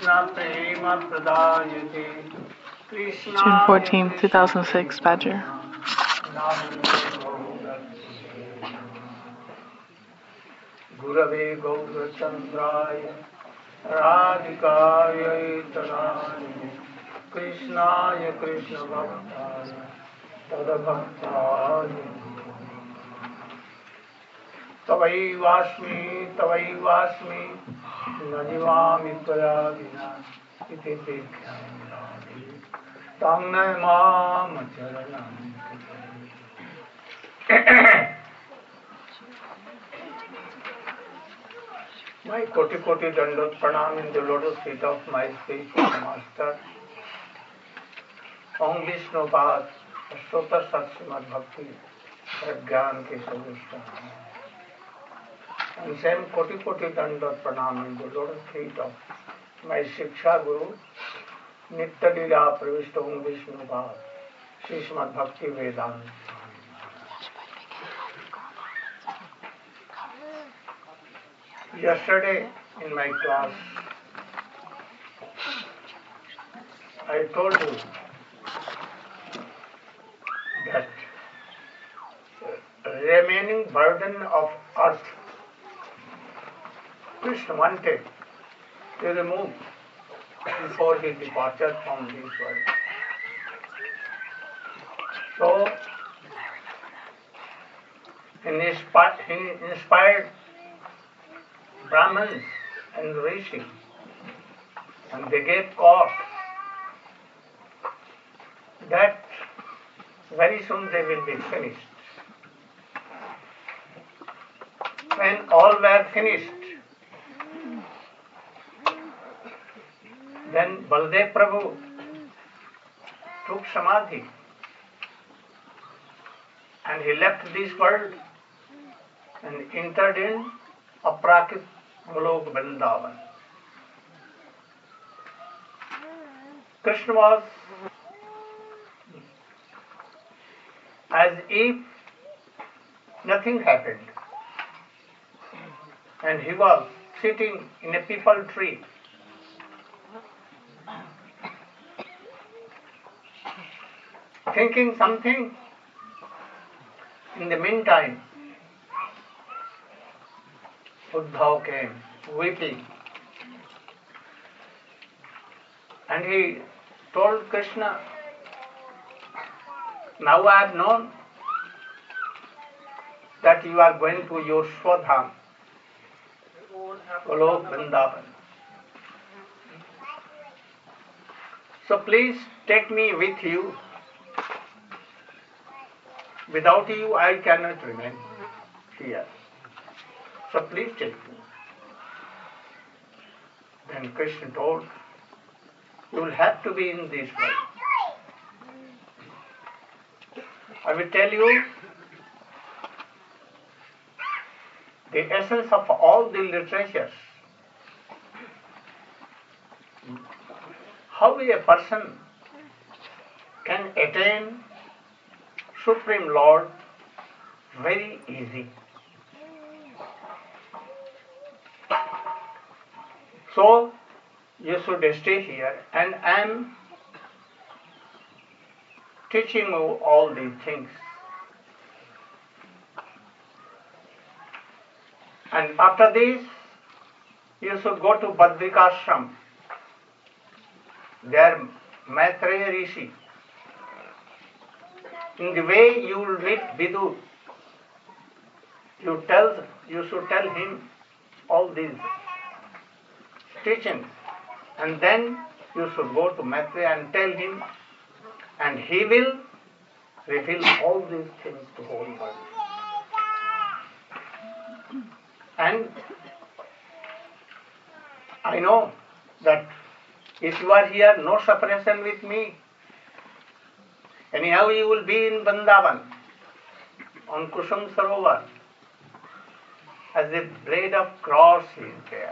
June 14, 2006, Badger. Gurave Gaurachandraya Radhikaya Tarani Krishnaya Krishna Bhaktaya Tadabhaktaya Tavaivasmi Najivami Tvayadina Iti Tikhyamrani Tangnay Mama Charanam. My koti dandot pranam in the lotus feet of my spiritual master, Om Vishnu Pad, Ashtota Satsrimad Bhakti, Pragyan Ke Sadhishta. And same koti dandot pranam in the lotus feet of my Shiksha Guru, Nitya Lila Pravishta Om Vishnu Pad, Srimad Bhakti Vedanta. Yesterday in my class, I told you that remaining burden of earth, Krishna wanted to remove before his departure from this world. So, he inspired Brahmins and Rishis, and they gave cause that very soon they will be finished. When all were finished, then Baldev Prabhu took Samadhi and he left this world and entered in Aprakit Golok Vrindavan. Krishna was as if nothing happened, and he was sitting in a peepal tree, thinking something. In the meantime, Uddhav came weeping, and he told Krishna, now I have known that you are going to your Swadham, Golok Vrindavan. So please take me with you. Without you I cannot remain here. So please take me. Then Krishna told, you will have to be in this world. I will tell you the essence of all the literatures. How a person can attain Supreme Lord very easy. So you should stay here, and I am teaching you all these things. And after this, you should go to Badrikashram. There, Maitreya Rishi. In the way you will meet Vidu, you should tell him all these teachings, and then you should go to Maitreya and tell him, and he will reveal all these things to whole world. And I know that if you are here, no separation with me. Anyhow, you will be in Vrindavan, on Kusum Sarovar, as the blade of cross is there.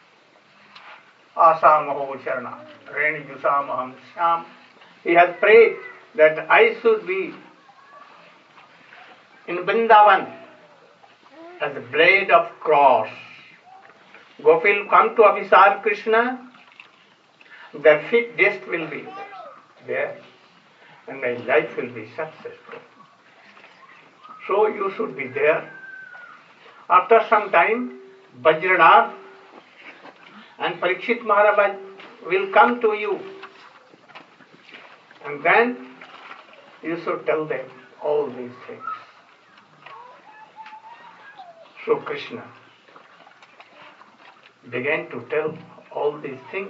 Asamaho Charana, Reni Jusamaham Sham. He has prayed that I should be in Vrindavan as a blade of cross. Gopil come to Abhisar Krishna the fittest will be there and my life will be successful. So you should be there. After some time, Vajranath and Parikshit Maharaj will come to you, and then you should tell them all these things. So Krishna began to tell all these things.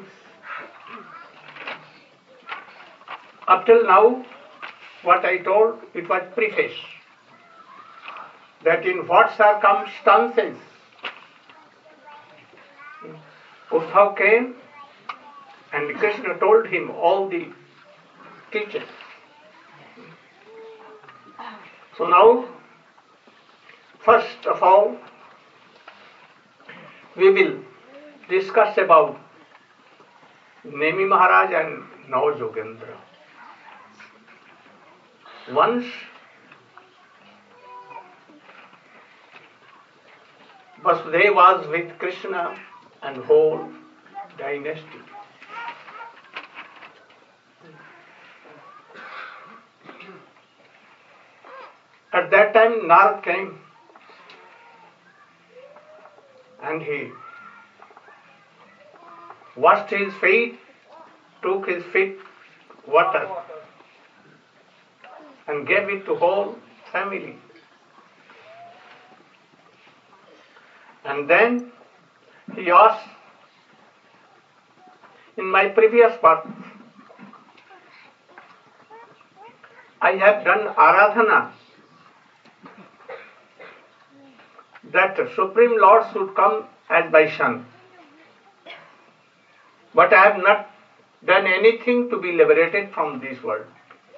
Up till now, what I told, it was preface. That in what circumstances Uddhav came and Krishna told him all the teachings. So now, first of all, we will discuss about Nemi Maharaj and Nav Yogendra. Once Vasudeva was with Krishna and whole dynasty. At that time Narad came and he washed his feet, took his feet water and gave it to whole family. And then he asked, in my previous birth, I have done Aradhana that Supreme Lord should come as my son. But I have not done anything to be liberated from this world.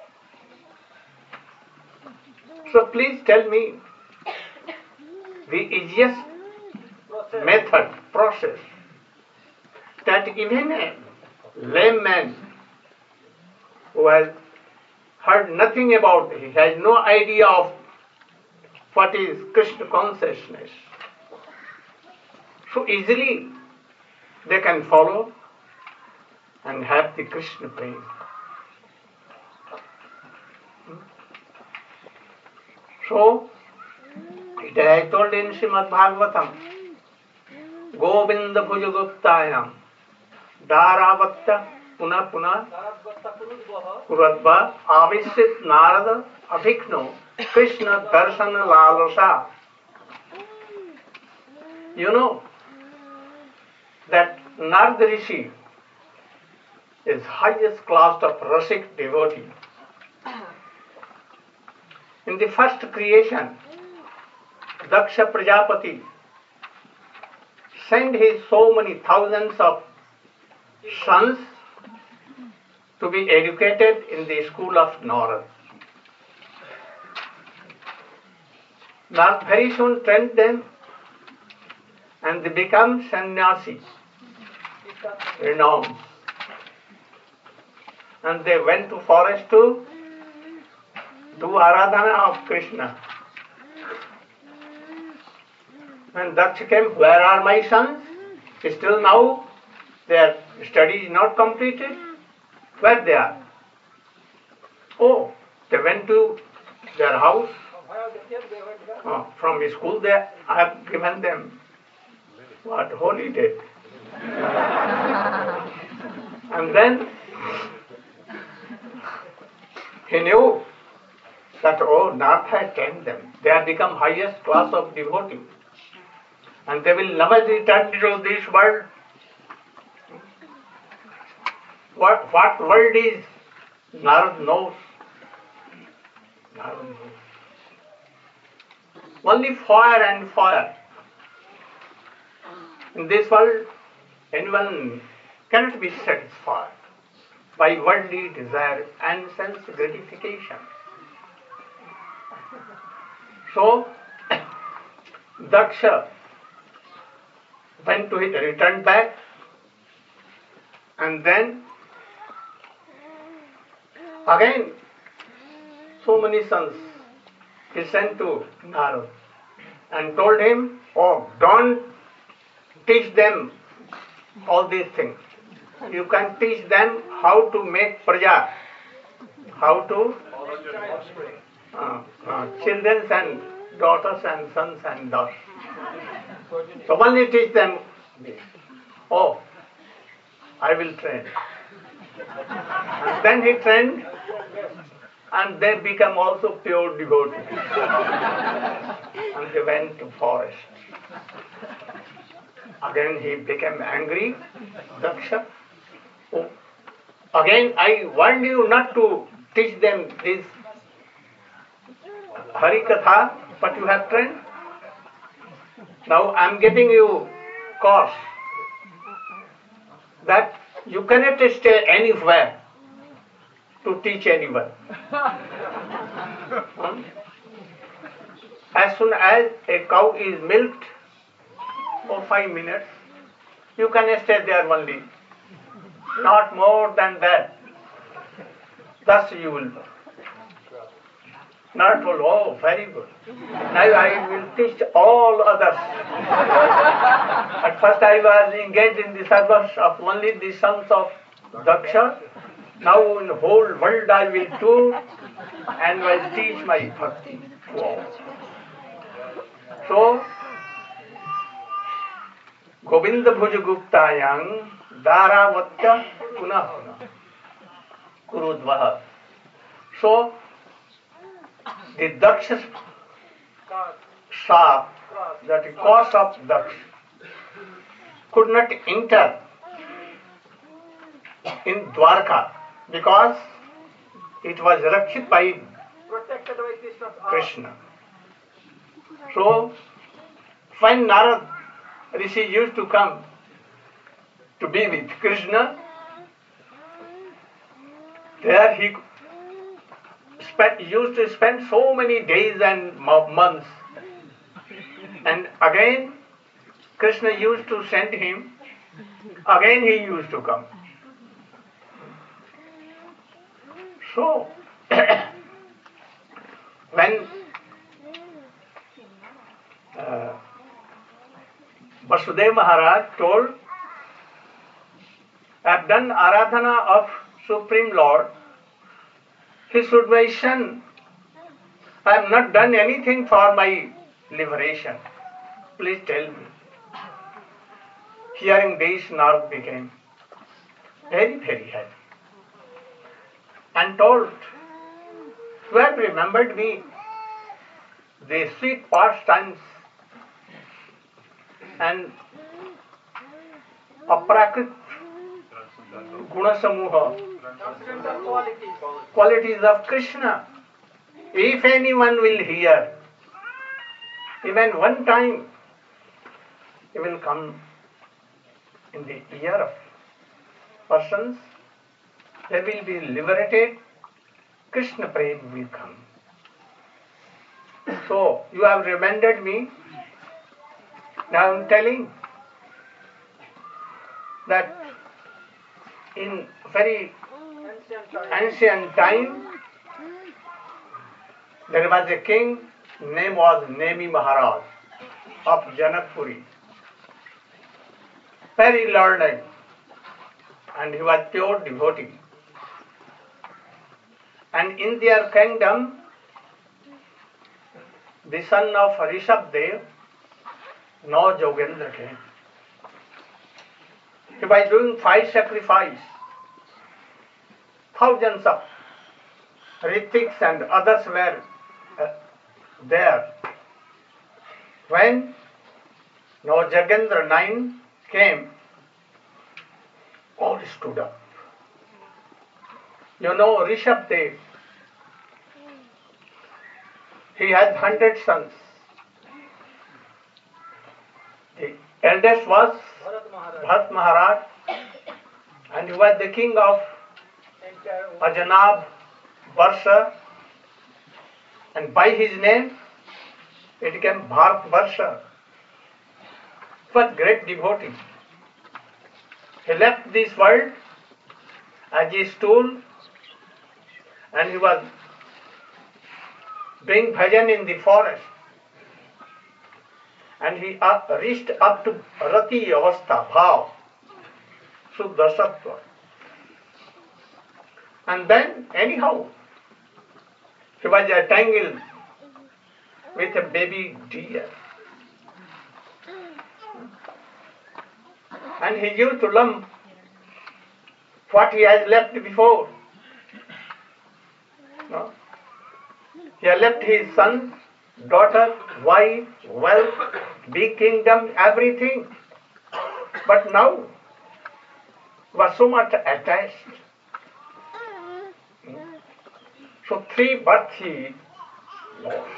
So please tell me the easiest method, process, that even a layman who has heard nothing about it, he has no idea of what is Krishna consciousness, so easily they can follow and have the Krishna prema. So, it I told in Srimad Bhagavatam, Govinda Bhujaguptayam Dharavatya Puna Puna Kuradva Avisit Narada Abhikno Krishna Darshana Lalasa. You know that Narada Rishi is highest class of Rasik devotee. In the first creation, Daksha Prajapati sent his so many thousands of sons to be educated in the school of Narada. Narada very soon trained them and they become sannyasi, renowned. And they went to forest to do Aradhana of Krishna. When Daksha came, where are my sons? Still now their study is not completed. Where they are? Oh, they went to their house. From school I have given them what? Holiday. And then he knew that, oh, Nath had trained them. They have become highest class of devotee. And they will never return to this world. What world is? Narad knows. Narad knows. Only fire and fire. In this world, anyone cannot be satisfied by worldly desire and sense gratification. So, Daksha went to it, returned back, and then again so many sons he sent to Narad and told him, oh, don't teach them all these things. you can teach them how to make praja, how to children and daughters and sons and daughters. So only teach them this. Oh, I will train. And then he trained, and they become also pure devotees. And they went to forest. Again he became angry, Daksha. Oh, again I warned you not to teach them this Harikatha, but you have trained. Now I am giving you course that you cannot stay anywhere to teach anyone. As soon as a cow is milked for 5 minutes, you can stay there only, not more than that. Thus you will not follow. Oh, very good. Now I will teach all others. At first I was engaged in the service of only the sons of Daksha. Now in the whole world I will do and will teach my bhakti to all. So, Govinda Bhuja Guptayang Daravatya Punah Kurudvaha. So, the Daksha shop, that the cause of Daksha, could not enter in Dwarka because it was rakshit by Krishna. So, when Narad Rishi used to come to be with Krishna, there he used to spend so many days and months. And again, Krishna used to send him, again he used to come. So, when Vasudeva Maharaj told, I have done Aradhana of Supreme Lord, he should mention, I have not done anything for my liberation. Please tell me. Hearing this, Narad became very, very happy and told, you have remembered me, the sweet pastimes and aprakrit gunasamuha, qualities of Krishna. If anyone will hear, even one time, he will come in the ear of persons, they will be liberated, Krishna Prem will come. So, you have reminded me, now I am telling that in very ancient time, there was a king, name was Nemi Maharaj of Janakpuri. Very learned, and he was pure devotee. And in their kingdom, the son of Rishabdev, now Jogendra came. He was doing 5 sacrifices. Thousands of Ritiks and others were there. When Jagendra 9 came, all stood up. You know, Rishabdev, he had 100 sons. The eldest was Bharat Maharaj, and he was the king of Ajanab, Varsha, and by his name it became Bharat Varsha. He was great devotee. He left this world as a stool, and he was doing bhajan in the forest. And he reached up to Rati Avastha, Bhav. Suddha Sattva. And then, anyhow, he was entangled with a baby deer. And he used to lump what he has left before. No? He has left his son, daughter, wife, wealth, big kingdom, everything. But now, he was so much attached. So 3 births he lost.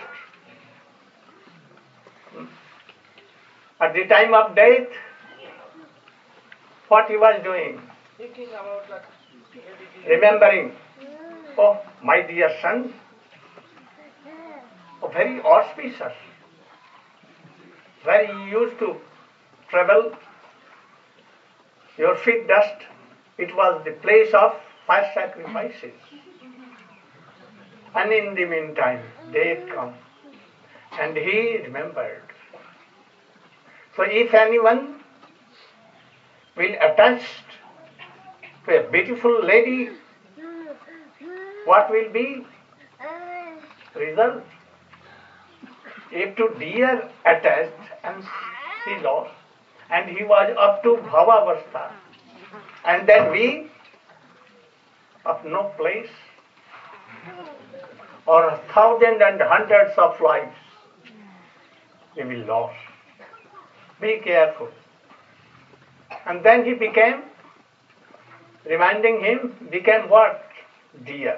At the time of death, what he was doing? Remembering, oh, my dear son, oh, very auspicious, where he used to travel, your feet dust, it was the place of fire sacrifices. And in the meantime, death comes. And he remembered. So if anyone will attach to a beautiful lady, what will be result? If to deer attached and he lost, and he was up to bhavavastha, and then we of no place, or thousands and hundreds of lives, we will lose. Be careful. And then he became, reminding him, became what? Deer.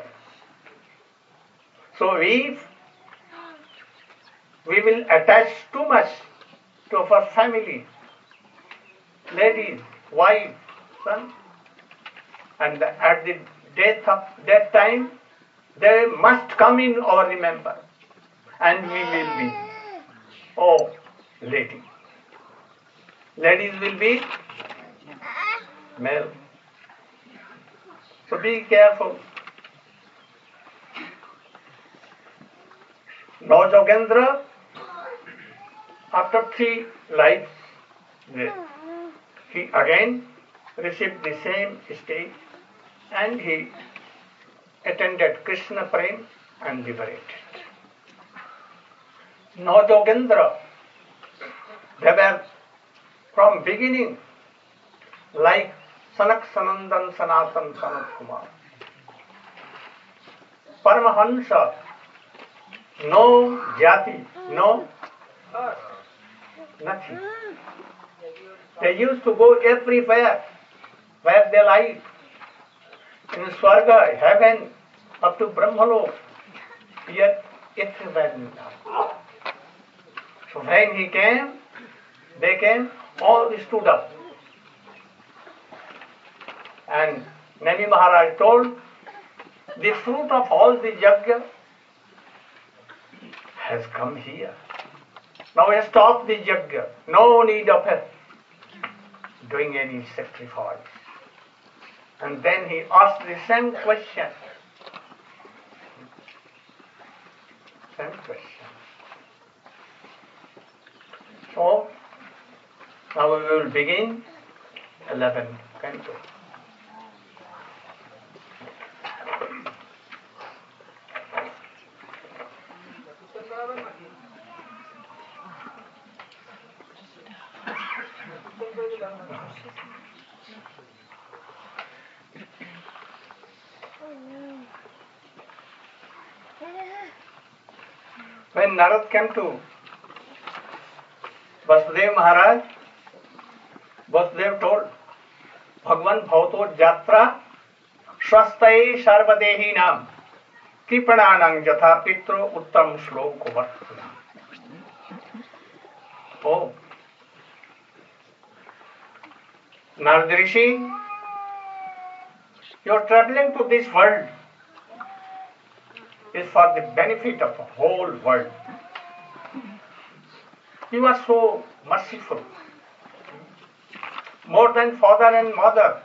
So if we will attach too much to our family, ladies, wife, son, and at the death of that time, they must come in our remember, and we will be, oh, lady. Ladies will be male. So be careful. Now Jogendra, after 3 lives, he again received the same state, and he attended Krishna Prem and liberated. Now Jogendra, they were from beginning like Sanak Sanandan Sanatan Sanat Kumar. Paramahansa, no jati, no nothing. They used to go everywhere where they like. In Swarga, heaven, up to Brahmalok, yet everywhere. So when he came, they came, all stood up. And Nani Maharaj told, the fruit of all the yajna has come here. Now stop the yajna. No need of doing any sacrifice. And then he asked the same question. Same question. So, now we will begin 11th canto. When Narad came to Vasudev Maharaj, Vasudev told, Bhagwan Bhavato Jatra Swastai Sarvadehi Nam Kripananang Jatha Pitro Uttam Shloko Vartuna. Oh, Narad Rishi, you are traveling to this world is for the benefit of the whole world. You are so merciful, more than father and mother.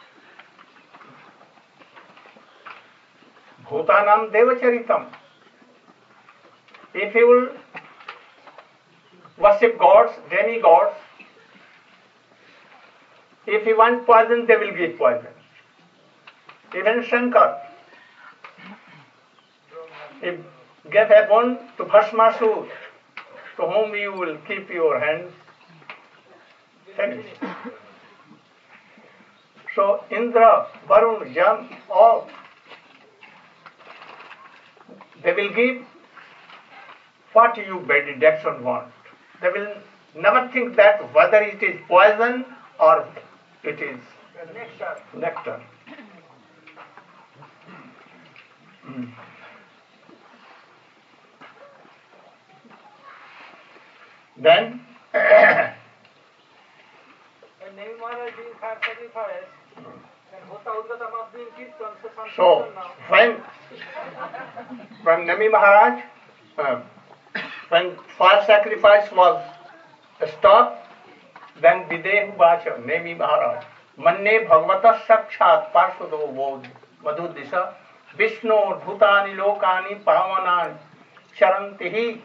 Bhutanam Devacharitam. If you will worship gods, demigods, If you want poison, they will give poison. Even Shankar, if gave a bone to Bhasmasur, to whom you will keep your hands finished. So Indra, Varun, Yam, all, they will give what you by deduction want. They will never think that whether it is poison or it is nectar. Then, so when Nami Maharaj, when fire sacrifice was stopped, then Videhu Vacha, Nami Maharaj, Manne Bhagavata Sakshat Parshado Bodh Madhudisa Vishnu Bhutani Lokani Pavanani Charantihi.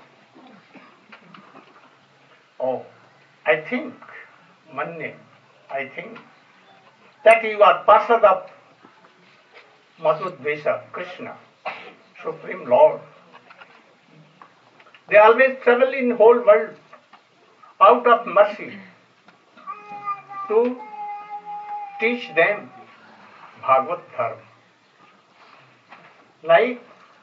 Oh, I think, Manne, I think that you are Parshad of Madhudvesa, Krishna, Supreme Lord. They always travel in whole world out of mercy to teach them Bhagavad Dharma. Like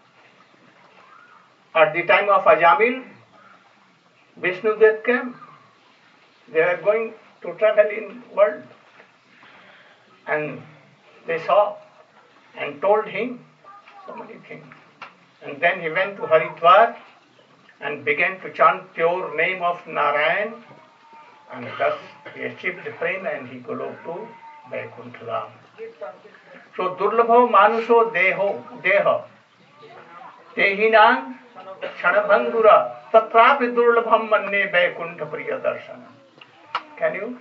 at the time of Ajamil, Vishnudev came. They were going to travel in world, and they saw and told him so many things. And then he went to Haridwar and began to chant pure name of Narayan, and thus he achieved the prema and he could go to Vaikuntha Dham. So Durlabho Manusho Deha Tehinam Kshanabhangura Tatrapi Durlabham Manne Vaikuntha Priya Darshana. Can you?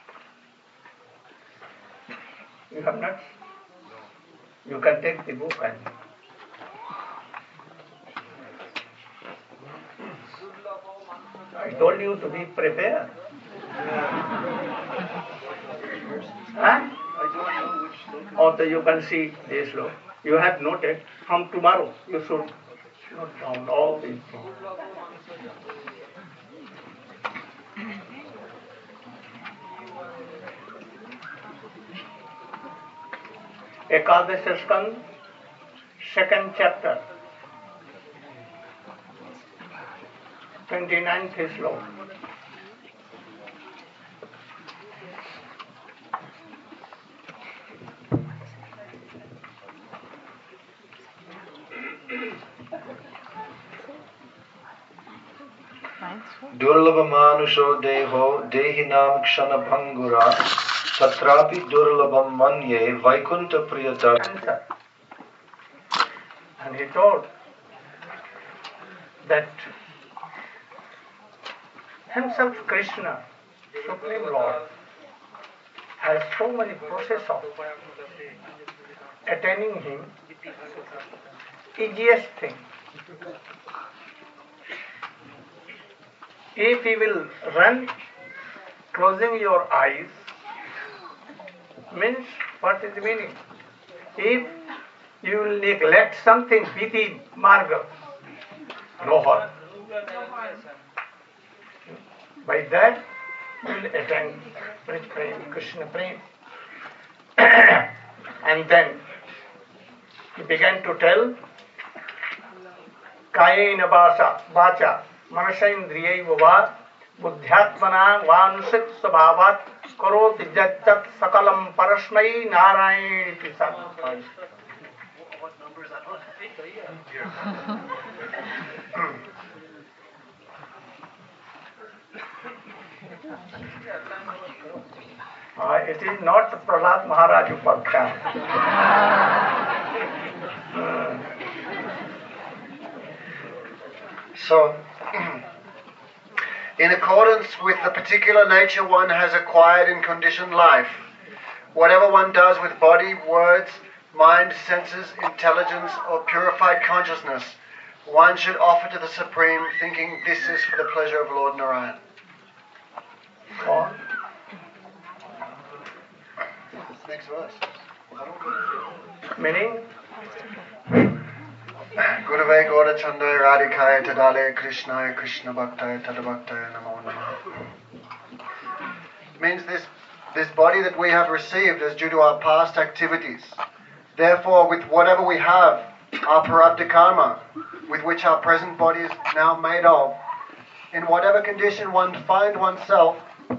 You have not? You can take the book and I told you to be prepared. Huh? Also you can see this law. You have noted from tomorrow you should note down all these things. Ekadasha Skand, second chapter, 29th sloka. Durlabha manusho deho dehinam kshana bhangura tatrapi durlabham manye Vaikuntha priyadarshana. And he told that himself Krishna, Supreme Lord, has so many processes of attaining him. Easiest thing. If he will run closing your eyes, means what is the meaning? If you will neglect something, Viti Marga, no harm. By that, you will attain Krishna Prem. And then he began to tell, Kayena Vacha, Manashendriyaiva va, Buddhyatmana vanusik sabhavat, Karoti jattat sakalam parasmai narayani pisat. It is not Prahlad Maharaj Upakhyan. So, in accordance with the particular nature one has acquired in conditioned life, whatever one does with body, words, mind, senses, intelligence, or purified consciousness, one should offer to the Supreme, thinking this is for the pleasure of Lord Narayan. Next verse. Meaning? Gurave Gaurachandaya Radhikaya Tadale Krishnaya Krishna Bhaktaya Tadabhaktaya Namo Namaha. Means this body that we have received is due to our past activities. Therefore, with whatever we have, our prarabdha karma, with which our present body is now made of, in whatever condition one finds oneself,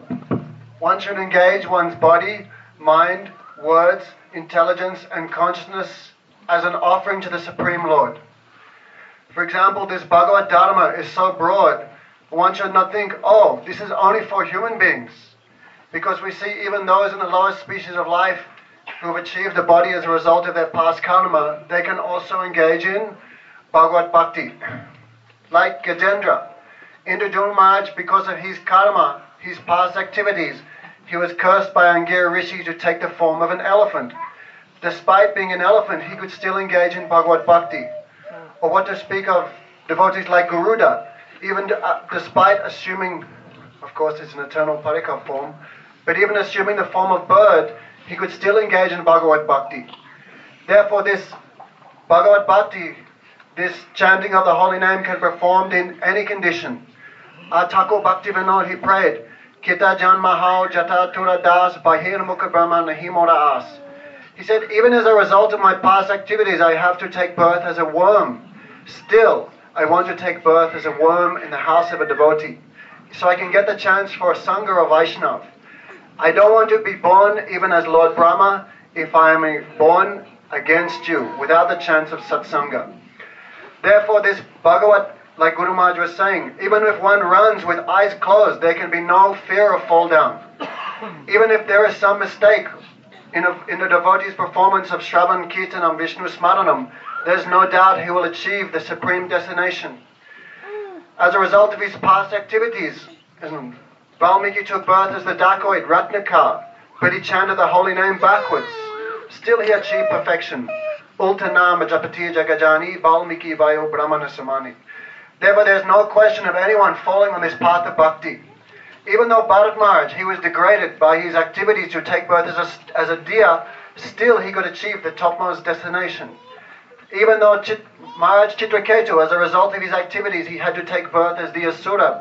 one should engage one's body, mind, words, intelligence and consciousness as an offering to the Supreme Lord. For example, this Bhagavad Dharma is so broad, one should not think, oh, this is only for human beings. Because we see even those in the lowest species of life who have achieved a body as a result of their past karma, they can also engage in Bhagavad Bhakti. Like Gajendra, Indra Maharaj, because of his karma, his past activities, he was cursed by Angira Rishi to take the form of an elephant. Despite being an elephant, he could still engage in Bhagavad Bhakti. Or what to speak of devotees like Garuda, even despite assuming, of course it's an eternal parika form, but even assuming the form of bird, he could still engage in Bhagavad Bhakti. Therefore this Bhagavad Bhakti, this chanting of the holy name can be performed in any condition. Thakur Bhakti Vinod, he prayed, Kita Janmahao Jata Tura Das Bahir Mukha Brahma Nahimora As. He said, even as a result of my past activities, I have to take birth as a worm. Still, I want to take birth as a worm in the house of a devotee, so I can get the chance for a Sangha or Vaishnav. I don't want to be born even as Lord Brahma if I am born against you, without the chance of satsanga. Therefore, this Bhagavad, like Guru Maharaj was saying, even if one runs with eyes closed, there can be no fear of fall down. Even if there is some mistake in the devotee's performance of Shravan Kirtanam Vishnu Smaranam, there's no doubt he will achieve the supreme destination. As a result of his past activities, Valmiki took birth as the dacoit Ratnakar, but he chanted the holy name backwards. Still he achieved perfection. Ultanama Japati Jagajani Valmiki Vayo Brahmana Samani. Therefore there's no question of anyone falling on this path of bhakti. Even though Bharat Maharaj, he was degraded by his activities to take birth as a deer, still he could achieve the topmost destination. Even though Maharaj Chitraketu, as a result of his activities, he had to take birth as the Asura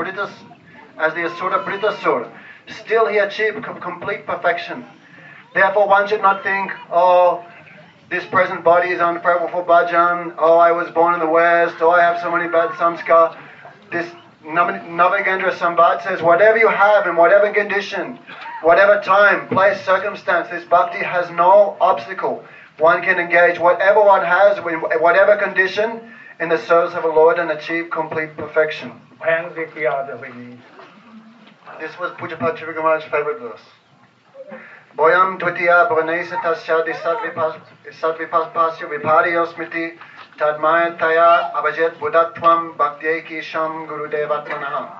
Britasura, still he achieved complete perfection. Therefore one should not think, oh, this present body is unfavorable for bhajan, oh, I was born in the West, oh, I have so many bad samskar. This Navagendra Samvad says, whatever you have in whatever condition, whatever time, place, circumstance, this bhakti has no obstacle. One can engage whatever one has, in whatever condition, in the service of the Lord and achieve complete perfection. This was Pujapad Trivika Maharaj's favorite verse. Boyam Dvitiya Bhavanesa Tasyadi Satvipasya Vibhariyo Smriti Tadmaya Taya Abhajet Buddhatvam Bhaktyeki Sham Gurudevatmanaha.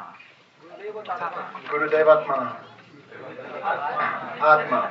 Atma.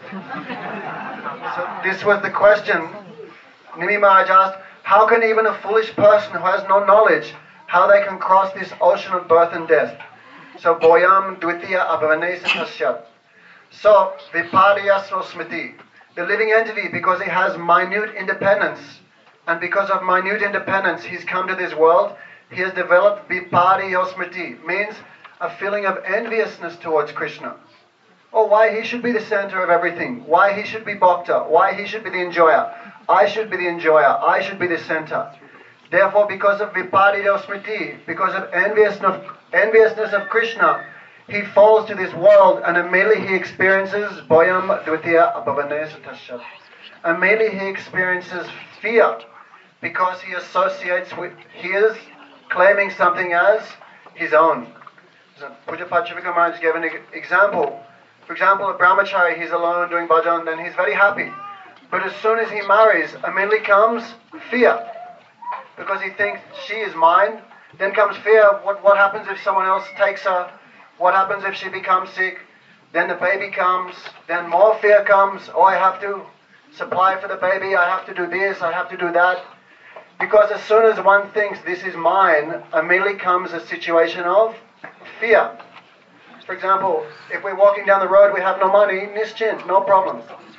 So this was the question. Nimi Maharaj asked, how can even a foolish person who has no knowledge, how they can cross this ocean of birth and death? So Boyam Dvitiya Abhavanesa Tasyat. So Vipariyasno Smriti, the living entity, because he has minute independence, and because of minute independence he's come to this world, he has developed Vipariyo Smriti, means a feeling of enviousness towards Krishna. Oh, why he should be the center of everything, why he should be Bhakta, why he should be the enjoyer. I should be the enjoyer, I should be the center. Therefore, because of Vipariyo Smriti, because of enviousness of Krishna, he falls to this world and immediately he experiences Boyam Dvitiya Abhavanesa Tasyat. Immediately he experiences fear because he associates with, he is claiming something as his own. So Pujapad Trivika Maharaj gave an example. For example, a brahmachari, he's alone doing bhajan, then he's very happy. But as soon as he marries, immediately comes fear. Because he thinks she is mine. Then comes fear, what happens if someone else takes her? What happens if she becomes sick? Then the baby comes, then more fear comes. Oh, I have to supply for the baby, I have to do this, I have to do that. Because as soon as one thinks this is mine, immediately comes a situation of fear. For example, if we're walking down the road, we have no money, nischint, no problem.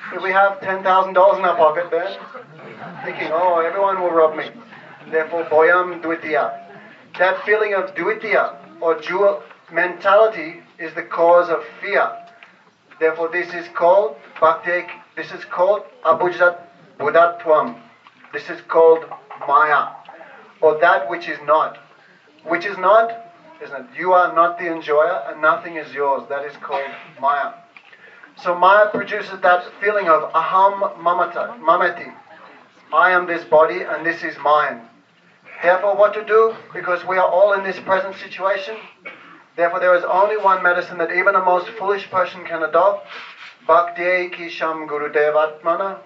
If we have $10,000 in our pocket, then thinking, oh, everyone will rob me. Therefore, boyam dvitiya. That feeling of dvitiya or dual mentality is the cause of fear. Therefore, this is called bhakti. This is called abhujat buddhatvam. This is called maya, or that which is not. Which is not, isn't it? You are not the enjoyer, and nothing is yours. That is called maya. So maya produces that feeling of aham mamati. I am this body, and this is mine. Therefore, what to do? Because we are all in this present situation. Therefore, there is only one medicine that even a most foolish person can adopt. Bhakti ki sham gurudevatmana.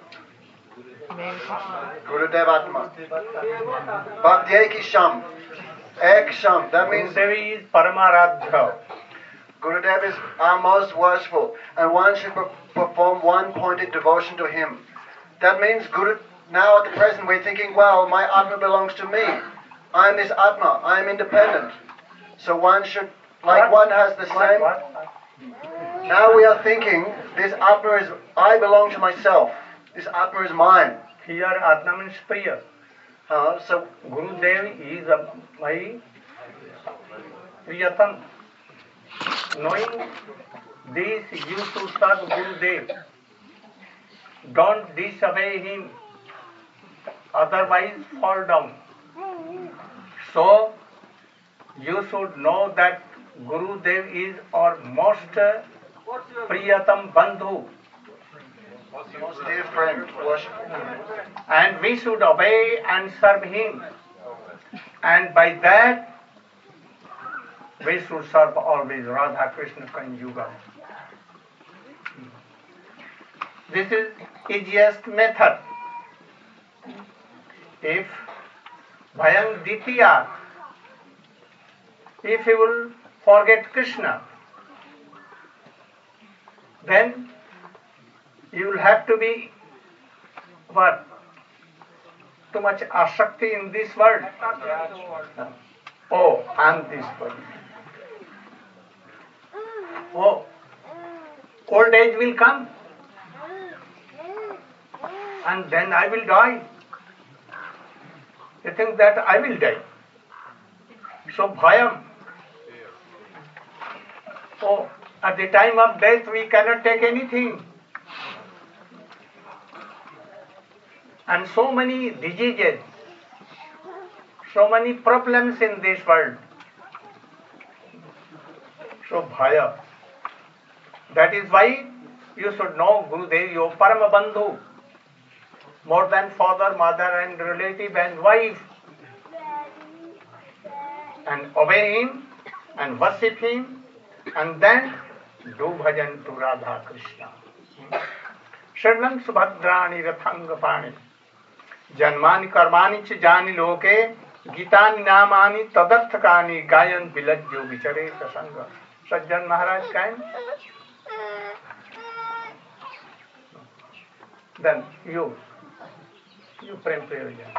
Gurudevatma. Bhakti ki sham. Ek sham. That means Gurudev is Paramaradha. Gurudev is our most worshipful, and one should perform one-pointed devotion to him. That means now at the present we're thinking, well, my Atma belongs to me. I am this Atma. I am independent. So one should, one has the same. Now we are thinking, this Atma is, I belong to myself. This Atma is mine. Here Atma means Priya. So Gurudev is my Priyatam. Knowing this, you should serve Gurudev. Don't disobey him, otherwise fall down. So, you should know that Gurudev is our most Priyatam Bandhu. most dear friend, worshipful. And we should obey and serve him. And by that, we should serve always Radha Krishna Kanjuga. This is easiest method. If Bhayam Ditya, if you will forget Krishna, then you will have to be what? Too much asakti in this world. Oh, I am this world. Oh, old age will come, and then I will die. You think that I will die. So bhayam. Oh, at the time of death we cannot take anything. And so many diseases, so many problems in this world. So bhaya. That is why you should know Gurudev, your Parama Bandhu, more than father, mother and relative and wife. And obey him and worship him and then do bhajan to Radha Krishna. Sharlam subhadrani rathangapani janmani karmani ch jani loke gitani namani tadarthakani gayan bilajyo vichare prasanga. Sajjan Maharaj came. Then you prem prayojan.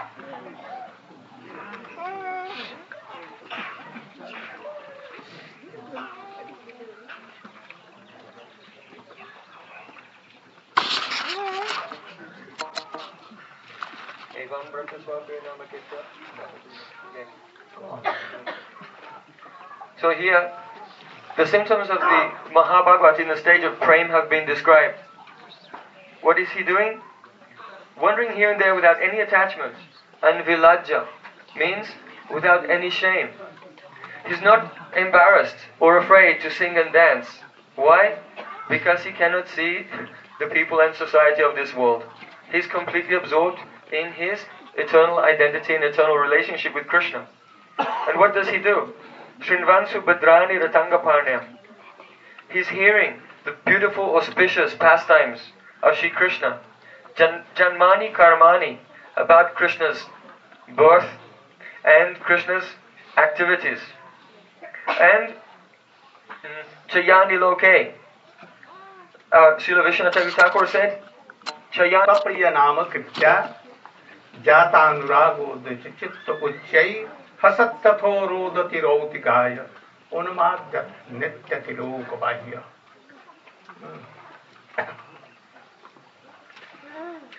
So here, the symptoms of the Mahabhagavat in the stage of prem have been described. What is he doing? Wandering here and there without any attachments. And vilajja means without any shame. He's not embarrassed or afraid to sing and dance. Why? Because he cannot see the people and society of this world. He's completely absorbed in his eternal identity and eternal relationship with Krishna. And what does he do? Shrinvansu Bhadrani Ratangaparnyam. He's hearing the beautiful, auspicious pastimes of Shri Krishna. Janmani Karmani, about Krishna's birth and Krishna's activities. And Chayani Loke. Srila Vishwanath Thakur said, Chayana Priya Nama Kritya Jata Anurago Chitta Uchai Hasat Tatho Rodati Rautikaya Unamadya Nityati Lokabahya.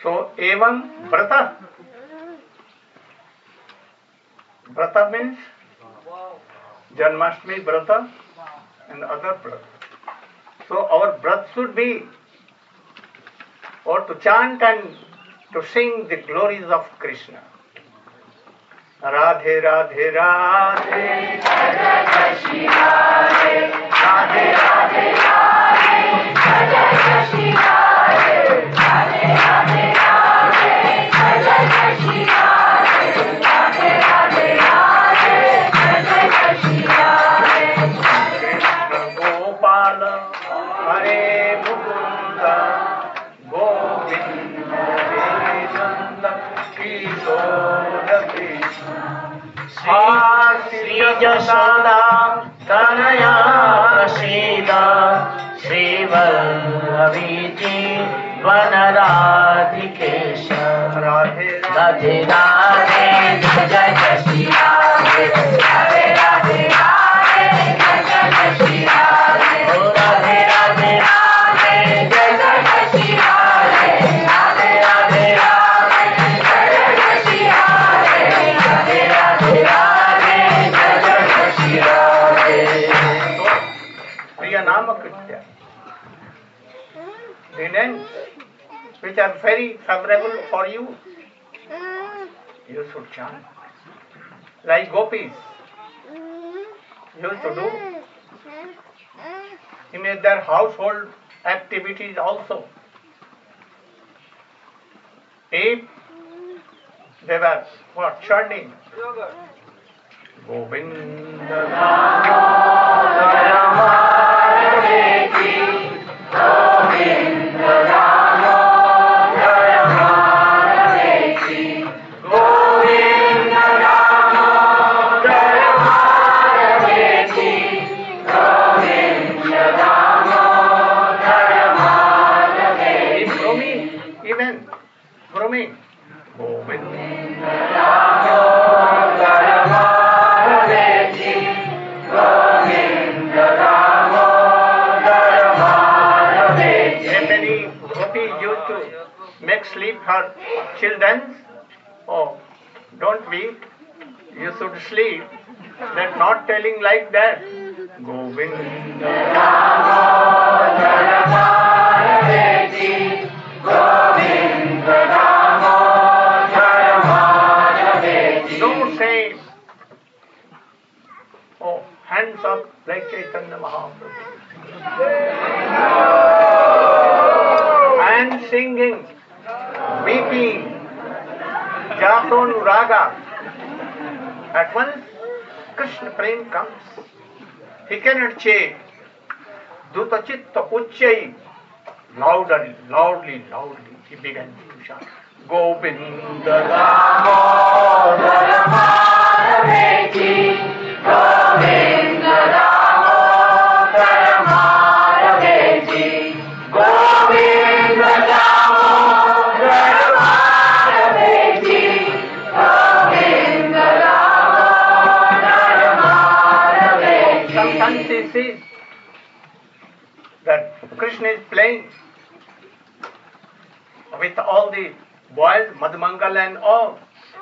So, evam vrata. Vrata means Janmashtami vrata and other vrata. So, our vrata should be or to chant and to sing the glories of Krishna. Radhe Radhe Radhe, Jai Shri Radhe, Radhe Radhe Radhe, Jai Shri Radhe, Radhe Radhe Radhe, Jai Shri Radhe, Radhe Radhe Radhe, Jai Shri Radhe. Krishna Gopala, Hare Mukunda, Govinda Hare Nanda, Kishora Krishna. Shri Yashoda Tanaya Prasida Shri Vallabhiji Vanaradhikesha Radhe Radhe Radhe Jai Jai Shri Radhe Radhe Radhe Radhe Jai Jai Shri Radhe Oh Radhe Radhe Radhe Jai Jai Shri Radhe Radhe Radhe Radhe Jai Jai Shri Radhe Radhe Radhe Radhe Jai Jai Shri Radhe. Priya Nama Kritya. The names which are very favorable for you, you should chant. Like gopis used to do in their household activities also. If they were chanting Govinda sleep her children. Oh, don't weep. You should sleep. They're not telling like that. Govinda don't say, oh, hands up like Chaitanya Mahaprabhu. And singing, weeping, Jato Nuraga. At once, Krishna Prem comes. He cannot say, Duta Chitta Uchai. Loudly, he began to shout, Govinda Damodara Madhaveti, Govinda Damodara Madhaveti, Govinda Damodara Madhaveti, Govinda Damodara Madhaveti. Sometimes he says that Krishna is playing with all the boys, Madhumangal and all.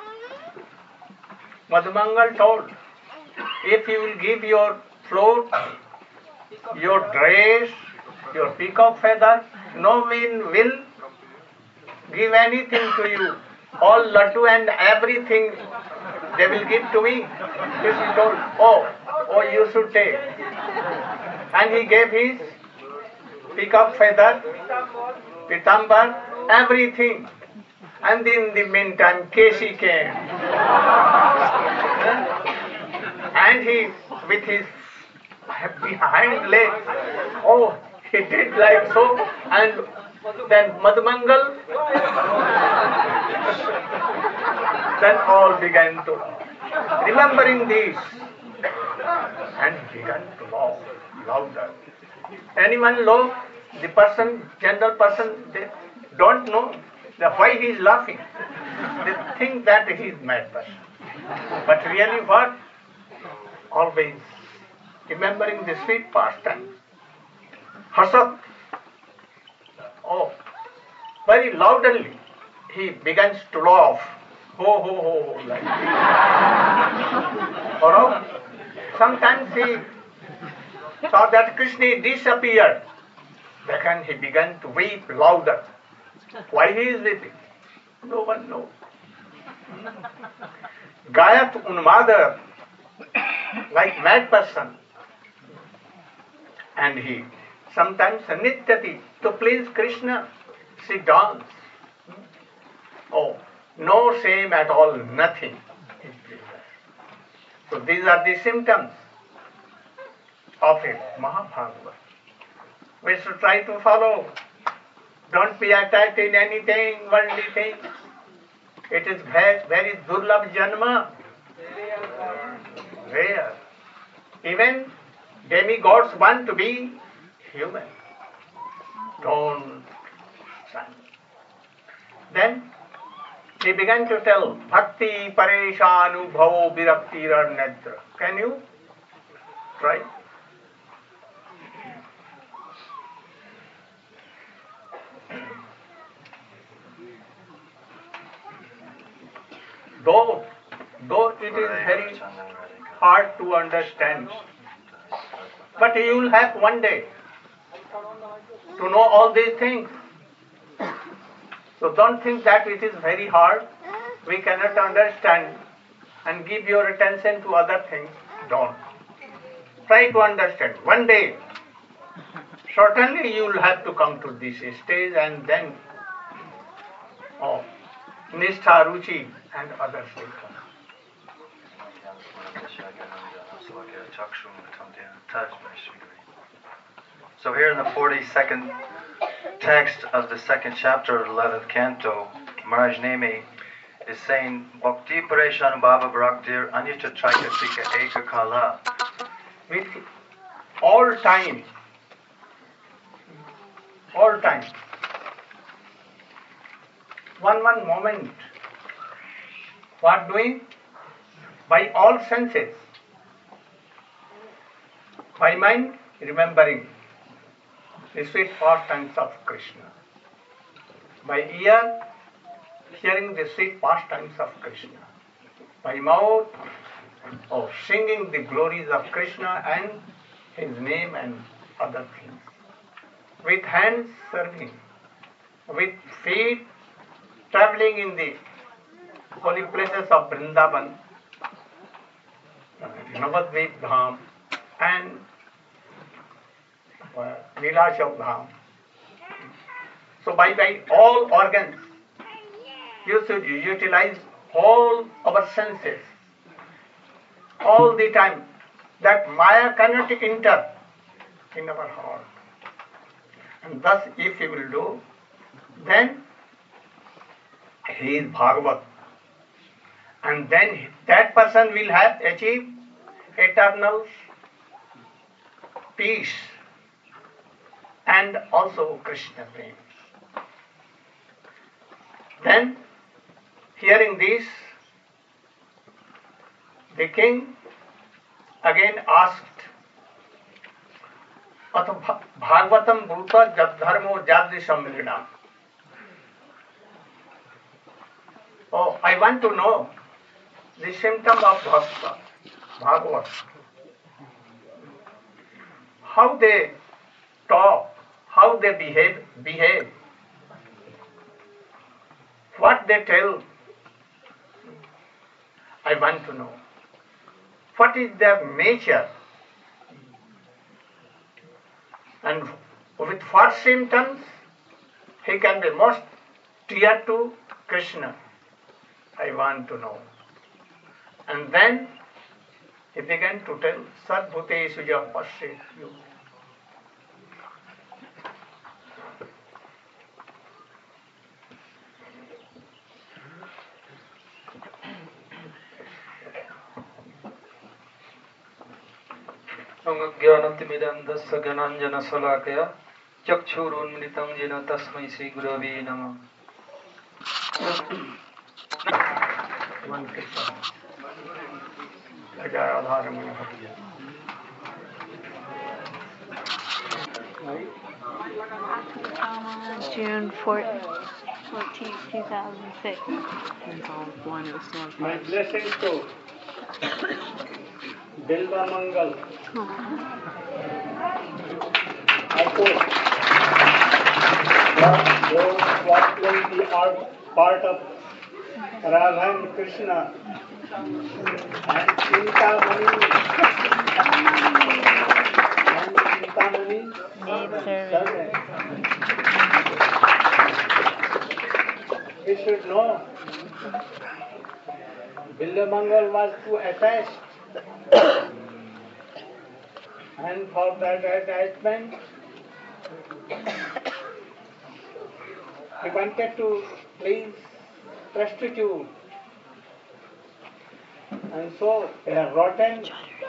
Madhumangal told, if you will give your flute, your dress, your peacock feather, no one will give anything to you. All laddu and everything they will give to me. Krishna told, oh, you should take. And he gave his peacock feather, pitambar, everything. And in the meantime, Keshi came. And he, with his behind legs, oh, he did like so. And then Madhumangal, then all began to laugh. Remembering this, and he began to laugh louder. Anyone laugh? The person, general person, they don't know why he is laughing. They think that he is mad person. But really what? Always remembering the sweet pastime. Hasat. Oh, very loudly. he begins to laugh. Ho, ho, ho, ho, like that. Or sometimes he saw that Krishna disappeared. Then he began to weep louder. Why he is weeping? No one knows. Gayat Unmada, like mad person. And he sometimes nityati, to please Krishna, she dance. Oh, no shame at all, nothing. So these are the symptoms of a Mahabhagavad. We should try to follow. Don't be attached in anything, worldly things. It is very, very durlabh janma. Rare. Even demigods want to be human. Don't stand. Then he began to tell Bhakti Pareshanu Bhavo Viraktirar Nedra. Can you try? Though it is very hard to understand, but you will have one day to know all these things. So don't think that it is very hard, we cannot understand, and give your attention to other things. Don't. Try to understand. One day, certainly you will have to come to this stage, and then Nishtha, Ruchi and others will come. So here in the 42nd text of the second chapter of the 11th canto, Maharaj Nemi is saying, Bhakti Pareshan Baba Bhaktir Anyata Traikasika Eka Kala. With all time, one moment, what doing? By all senses, by mind, remembering the sweet pastimes of Krishna. By ear, hearing the sweet pastimes of Krishna. By mouth, singing the glories of Krishna and His name and other things. With hands, serving. With feet, traveling in the holy places of Vrindavan, Navadvip Dham and Nilashav Dham. So by all organs, you should utilize all our senses all the time, that Maya cannot enter in our heart. And thus if he will do, then he is Bhagavat. And then that person will have achieved eternal peace and also Krishna prema. Then, hearing this, the king again asked, Ato Bhagavatam Bhuta Jab Dharmo Jadrisham Mridam. Oh, I want to know the symptom of Bhakta, Bhagavat. How they talk, how they behave, what they tell. I want to know. What is their nature? And with what symptoms he can be most dear to Krishna? I want to know. And then he began to tell, Sarvbhuteshu ja pasyetyu. Jnanatimidan dasya gananjana salakaya chakshurunmritam jena tasmai Sri Gurave Namah. One Krishna. Jayadharamani June 4th. 14th, 2006. One, it was still on My fire. blessings to Bilva Mangal. I hope that those what will be part of Radha and Krishna and Chintamani servant. We should know Bilvamangal was too attached, and for that attachment he wanted to please prostitute, and so a rotten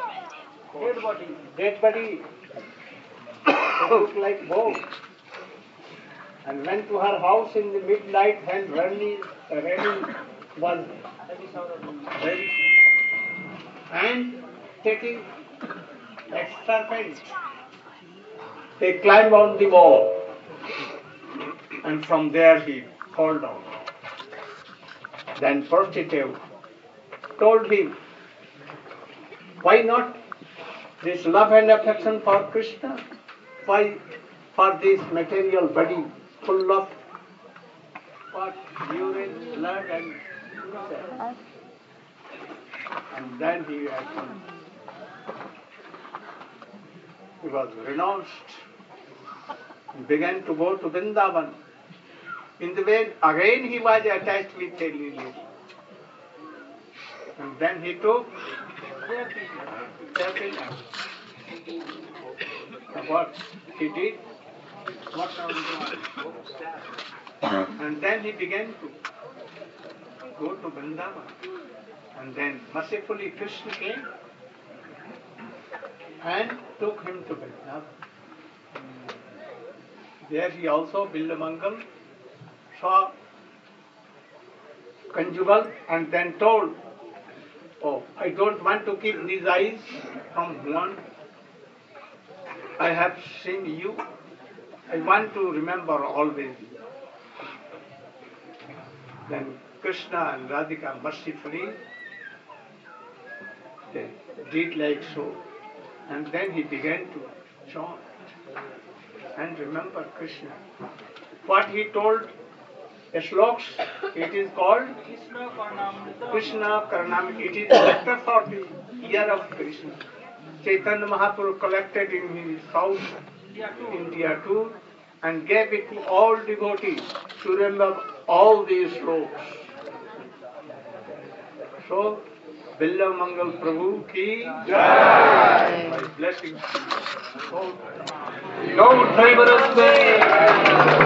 dead body it looked like both, and went to her house in the midnight when Rani was ready, and taking extra paint, they climbed on the wall, and from there he fall down. Then prostitute told him, why not this love and affection for Krishna? Why for this material body full of what? Urine, blood and sex? And then he was renounced and began to go to Vrindavan. In the way, again he was attached with a lily. And then he took what he did, what now he did. And then he began to go to Vrindavan. And then mercifully Krishna came and took him to Vrindavan. There he also, Bilvamangal, saw conjugal and then told, oh, I don't want to keep these eyes from one. I have seen you. I want to remember always you. Then Krishna and Radhika mercifully they did like so. And then he began to chant and remember Krishna. What he told sloks, it is called Krishna Karnamrita. It is better for the year of Krishna. Chaitanya Mahaprabhu collected in his house, India too, and gave it to all devotees to remember all these sloks. So, Bilvamangal Prabhu ki Jai. My blessings. So, don't favor us,